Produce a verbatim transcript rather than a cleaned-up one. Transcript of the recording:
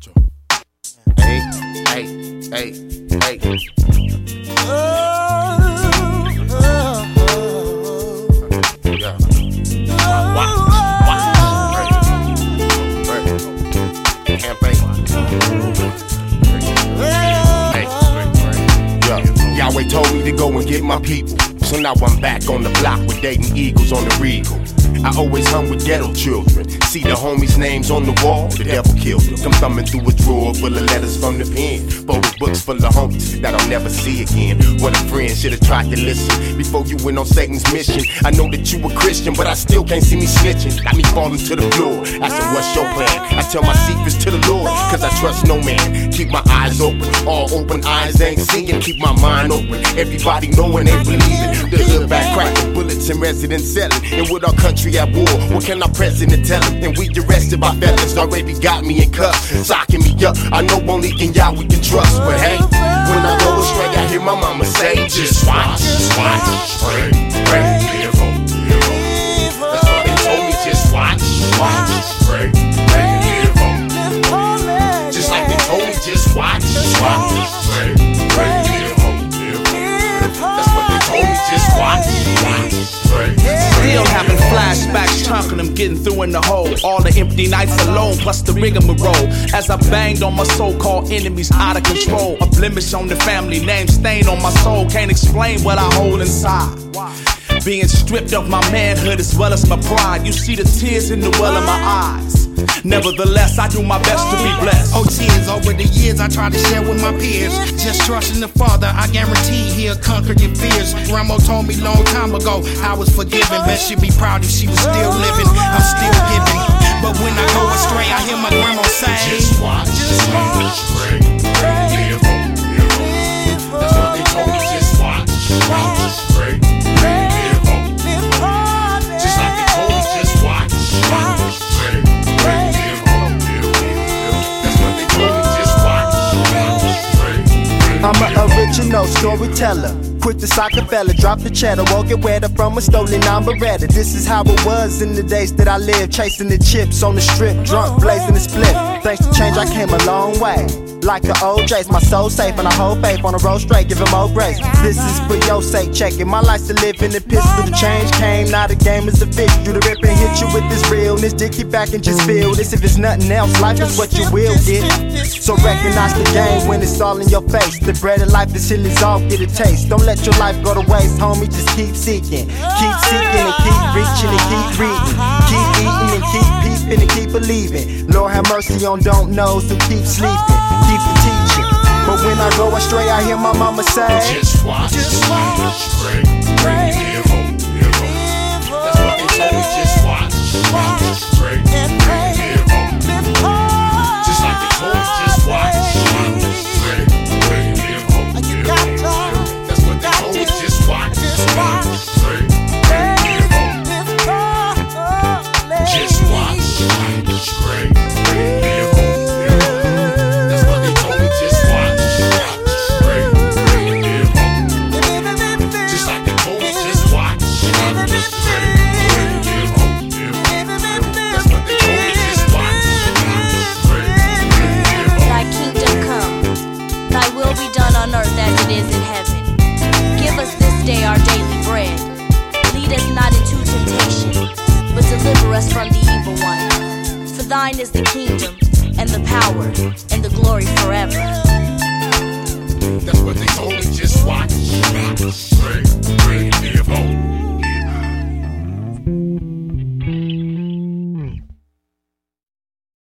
Hey, hey, hey, hey. Oh, oh, oh. Yeah. Watch, watch. Right. Right. Campaign. Hey, yeah. Yahweh told me to go and get my people. So now I'm back on the block with dating eagles on the Regal. I always hung with ghetto children. See the homies' names on the wall, the devil killed them. Come thumbing through a drawer full of letters from the pen. Folded books full of homies that I'll never see again. What a friend, should've tried to listen before you went on Satan's mission. I know that you a Christian, but I still can't see me snitching. Got me falling to the floor, asking what's your plan. I tell my secrets to the Lord, cause I trust no man. Keep my eyes open, all open eyes ain't seeing. Keep my mind open, everybody knowing they believing. The hood back cracking, bullets and residents selling. And with our country at war, what can our president tell him? And we arrested by felons, already got me in cuffs, socking me up. I know only in y'all we can trust. But hey, when I go astray, I hear my mama say, just watch, just watch, pray, pray, live hope, live hope. That's what they told me, just watch, watch, pray, pray, live hope. Just like they told me, just watch, watch, pray, pray, live hope, live hope. That's what they told me, just watch, watch, pray. Still having flashbacks, chunking them, getting through in the hole. All the empty nights alone, plus the rigmarole. As I banged on my so-called enemies out of control. A blemish on the family name, stain on my soul. Can't explain what I hold inside. Being stripped of my manhood as well as my pride. You see the tears in the well of my eyes. Nevertheless, I do my best to be blessed. Oh, tears over the years I try to share with my peers. Just trusting the Father, I guarantee He'll conquer your fears. Ramo told me long time ago I was forgiven. Bet she'd be proud if she was still living. I'm still giving. But when I go astray, I hear my grandma say, just watch, just watch, pray, pray, live hope, live hope. That's what they told me, just watch, watch, pray, pray, live hope. Just like they told me, just watch, watch, pray, pray, live hope, live hope. That's what they told me, just watch, watch, pray, pray. I'm an original storyteller. Quick to sock a fella, drop the cheddar, won't get wetter from a stolen non-Beretta. This is how it was in the days that I lived, chasing the chips on the strip, drunk, blazing the split. Thanks to change, I came a long way. Like the O J's, my soul safe and I hold faith on the road straight, give him more grace. This is for your sake, check it. My life's to live in the pistol. The change came, now the game is a bitch. Do the rip and hit you with this realness. Dick you back and just feel this. If it's nothing else, life is what you will get. So recognize the game when it's all in your face. The bread of life, this hill is off, get a taste. Don't let your life go to waste, homie, just keep seeking. Keep seeking and keep reaching and keep reading. Keep eating and keep peeping and keep believing. Lord have mercy on don't knows who keep sleeping. Keep the teaching. But when I go astray, I hear my mama say, just watch, just watch, pray, pray, live hope, live hope. That's what they told me, just watch, watch, pray, pray, live hope. Just like they told me, just watch, watch, pray, pray, live hope, live hope. That's what they told me, just watch, watch, pray, pray, live hope. Just watch, watch, pray, pray, live hope. Day our daily bread. Lead us not into temptation, but deliver us from the evil one. For thine is the kingdom, and the power, and the glory forever.